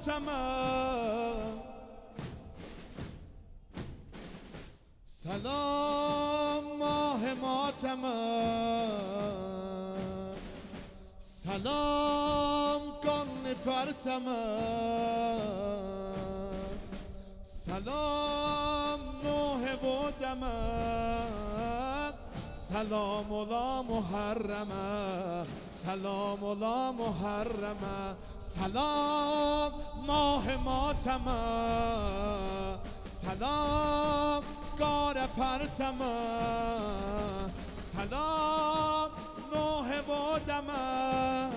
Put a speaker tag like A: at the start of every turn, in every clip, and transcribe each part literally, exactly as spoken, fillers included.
A: ماتمم سلام ماه ماتمم سلام گل پرتمم سلام نوح و دمم سلام لا محرمه سلام لا محرمه سلام ماه ماتمم سلام گار پرتمم سلام نوح و دمم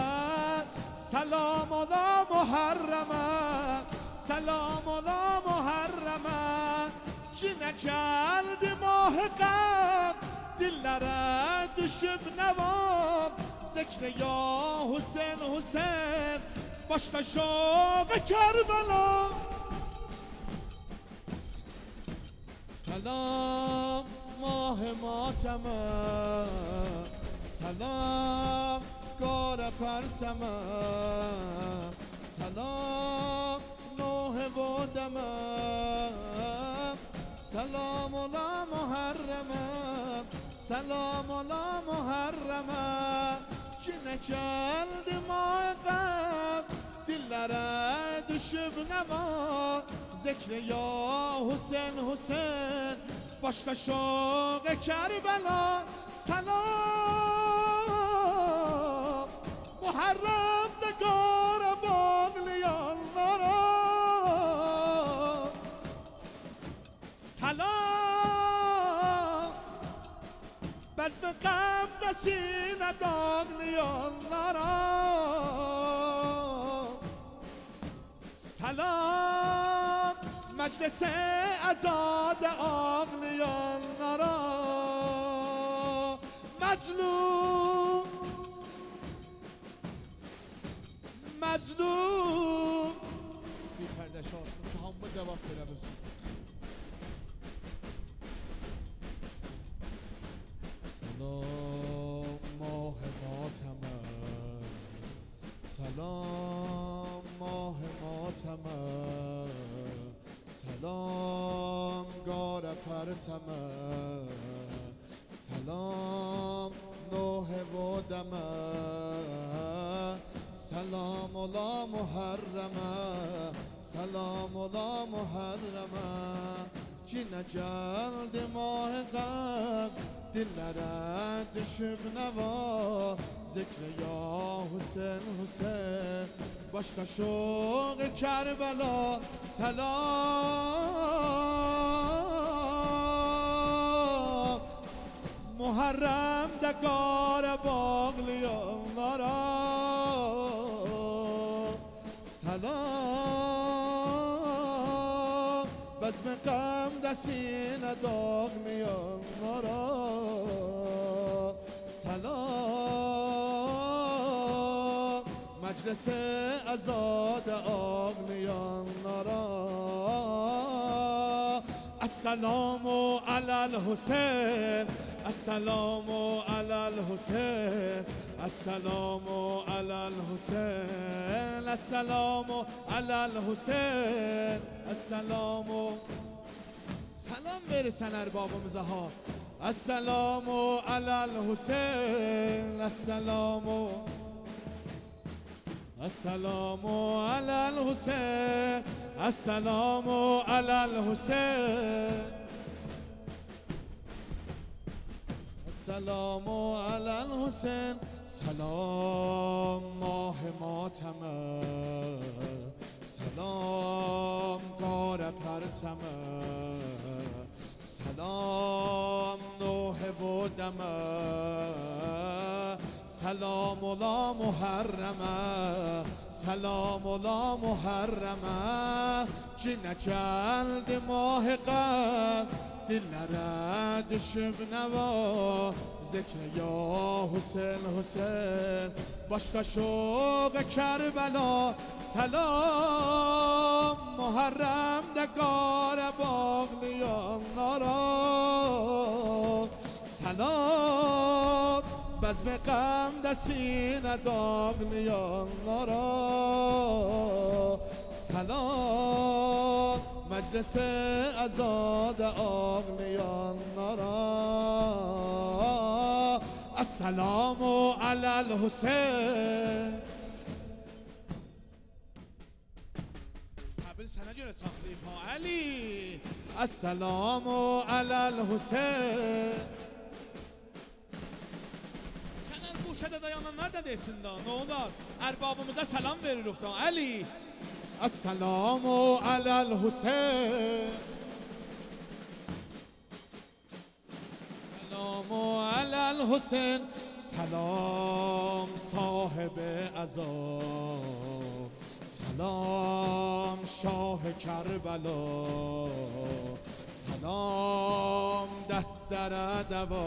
A: سلام لا محرمه سلام لا محرمه چی نکرد ماه قبل دللere düşüp nevam ذکر یا حسین حسین başta şoق کربلا سلام ماه ماتمم سلام گار پرتمم سلام نوح و دمم سلام لا محرمم سلام لا محرمم چی نکرد ماه قبل دللere düşüp نوا ذکر یا حسین حسین başta şoق کربلا سلام محرم دگار باقلیانlara سلام بزم غم سینه داغلیانlara سلام مجلس ازاد آقلیانlara مظلوم مظلوم بی پرده شاد که همه جواب کنه بسید سلام ماه ماتمم سلام ماه ماتمم سلام گار پرتمم سلام نوح و دمم سلام لا محرمه سلام لا محرمه چی نجلد ماه غم دللere düşüp neva ذکر یا حسین حسین başta şoq کربلا سلام محرم دگار باقلیانlara سلام بزم غم سینه داغلیانlara سلام مجلس ازاد آقلیانlara السلام علی الحسین السلام علی الحسین السلام علی الحسین السلام علی الحسین السلام سلام برسن اربابımıza ها السلام علی الحسین السلام السلام علی الحسین السلام علی الحسین السلام علی الحسین سلام ماه ماتمم سلام گار پرتمم سلام نوح و دمم سلام لا محرمه سلام لا محرمه چی نکرد ماه غم دللere düşüp neva ذکر یا حسین حسین başta şoq کربلا سلام محرم دگار باقلیانlara سلام بزم غم سینه داغلیانlara سلام مجلس ازاد آقلیان نارا السلام علی الحسین قبل سنه جور ساختی پا علی السلام علی الحسین چنان گوشه دایانın neredesin da ne olur erbabımıza selam veririk da Ali السلام علی الحسین سلام علی الحسین سلام صاحب عزا سلام شاه کربلا سلام دفتر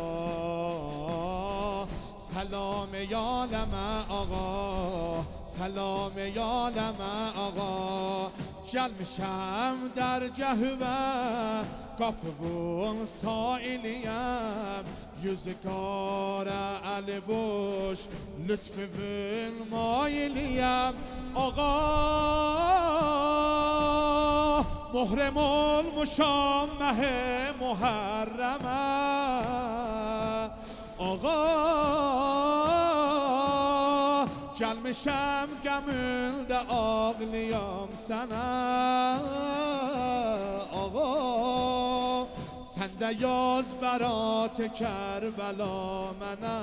A: دوا سلام یالم آقا سلام یالم آقا gelmişəm در cəhvə qapıvın sailiyəm yüzgara əli boş lütfüvün mailiyəm ağa muhrem olmuşam məh-i muharrəmə ağa gelmişəm gəmildə ağlıyam sənə ağa sən də yaz bərat Kərbəla mənə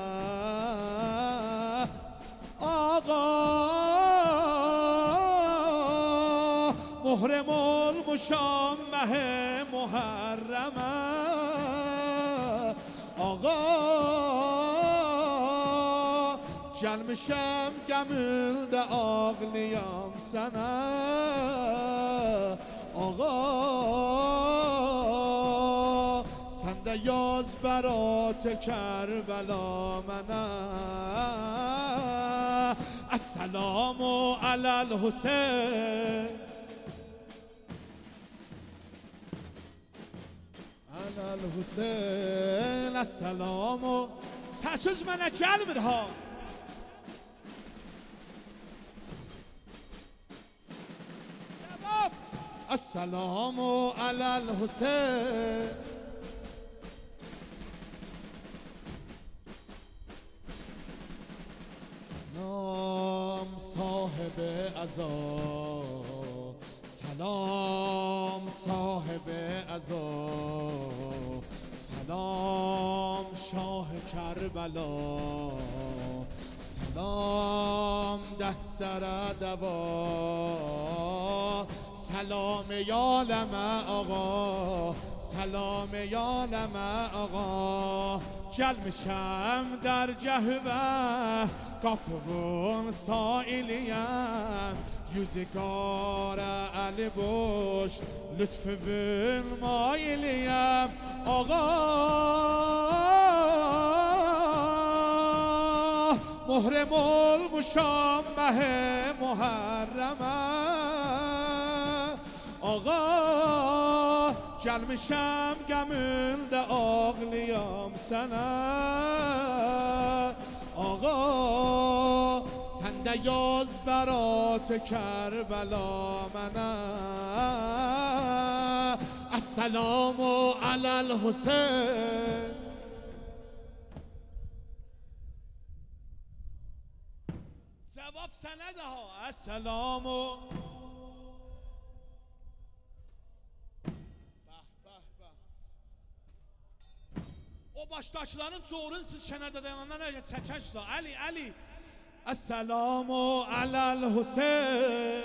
A: ağa muhrem olmuşam məh-i muharrəmə ağa gelmişəm gəmildə ağlıyam sənə ağa sən də yaz bərat Kərbəla mənə Əssəlamu aləl Hüseyn aləl Hüseyn Əssəlamu Səsüz mənə gəlmir ha السلام علی الحسین نام صاحب عزا سلام صاحب عزا سلام شاه کربلا سلام دفتر دوا سلام یالم آقا سلام یالم آقا gelmişəm در cəhvə qapıvın sailiyəm yüzgara əli boş lütfüvün mailiyəm ağa muhrem olmuşam məh-i muharrəmə ağa gelmişəm gəmildə ağlıyam sənə ağa sən də yaz bərat Kərbəla mənə Əssəlamu aləl Hüseyn cavab sənə də ha Əssəlamu o başdakilərin çoğurun siz kənarda dayanandan öyle çəkək da Ali, Ali Əssəlamu aləl Hüseyn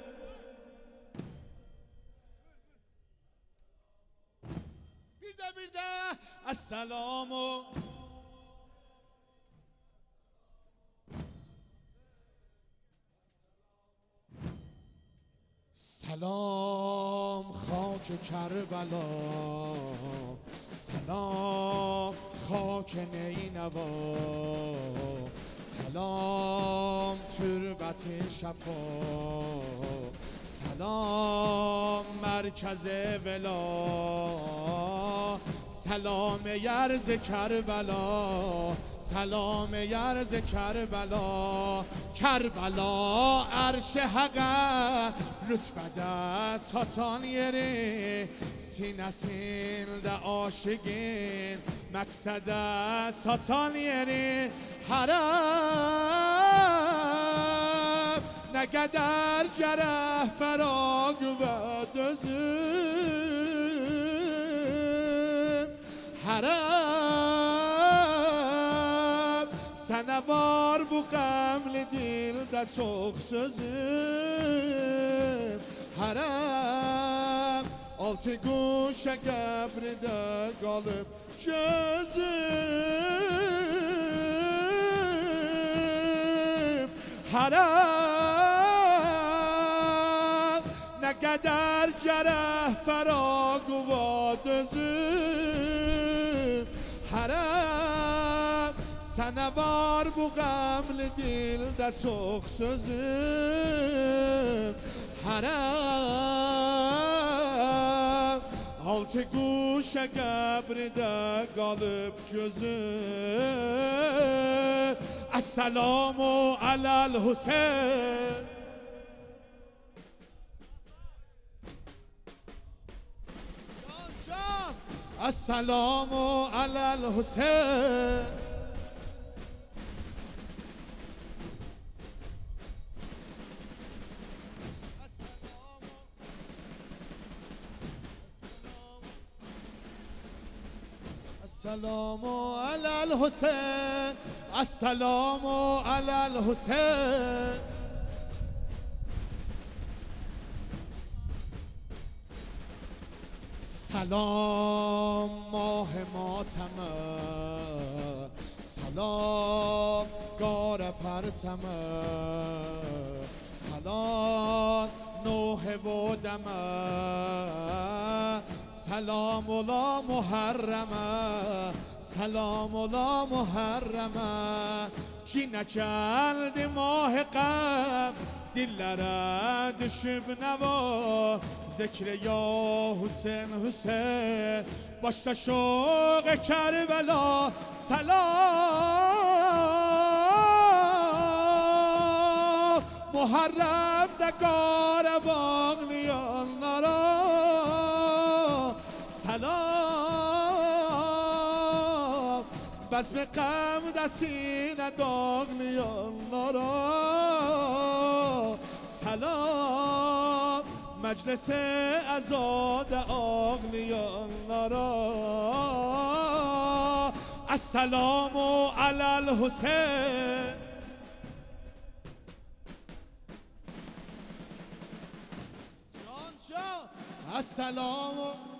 A: bir də bir də Əssəlamu سلام خاک کربلا سلام خاک نینوا سلام تربت شفا سلام مرکز ولا سلام یرز کربلا، سلام یرز کربلا. کربلا عرش حقه rütbədə çatan yeri, sinəsində aşıqin məqsədə çatan yeri. Hərəm nə qədər gərək fəraq və dözüm. Hərəm sənə var bu qəmli dildə çox sözüm. Hərəm altı quşə qəbridə qalıb gözüm. Hərəm nə qədər gərək fəraq və dözüm. Hərəm sənə var bu qəmli dildə çox sözüm. Hərəm altı quşə qəbridə qalıb gözüm. Əssəlamu aləl Hüseyn. Əssəlamu aləl Hüseyn. Esselamu alel Hüseyin, Esselamu alel Hüseyin. سلام ماه ماتمه، سلام گار پرتمه، سلام نوح و دمه، سلام الله محرمه، سلام الله محرمه. کی نکرد ماه غم دلlara düşüb nəva zikr ya Hüseyin Hüseyin. Başda şoq Kərbəla salam. Muharremdə qara bağlayanlara salam. Bəzm qəmdə sinə dağlayanlara salam. Məclis əzad ağlayanlara Əssəlamu aləl Hüseyin. Can can Əssəlamu